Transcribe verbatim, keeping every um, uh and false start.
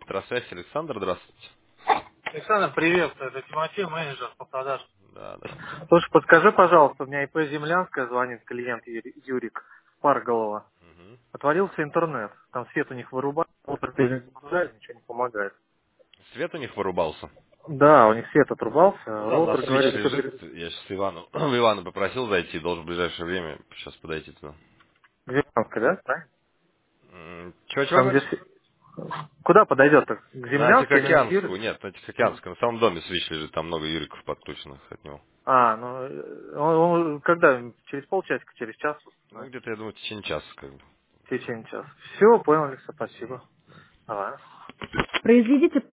Электросвязь, Александр, здравствуйте. Александр, привет. Это Тимофей, менеджер по продажам. Да, да. Слушай, подскажи, пожалуйста, у меня ИП Землянская, звонит клиент Юри- Юрик Парголова. Мгм. Отворился интернет. Там свет у них вырубает, ничего не помогает. Свет у них вырубался. Да, у них свет отрубался. Ну да, у нас Роутер свич говорит, что... лежит. Я сейчас Ивану, Ивана попросил зайти, должен в ближайшее время сейчас подойти туда. Землянская, да? Правильно? М, Чего, чего Там где... говоришь? све- Куда подойдет-то? К На Землянской, именно к Тихоокеанскую, Юрию? нет, на Тихоокеанскую. На самом доме свич лежит, там много юриков подключенных от него. А, ну, э, он, он когда? Через полчасика, через час Ну, установит? где-то, я думаю, в течение часа, как бы. В течение часа. Все, понял, Алекса, Мгм. спасибо. Давай. Произведите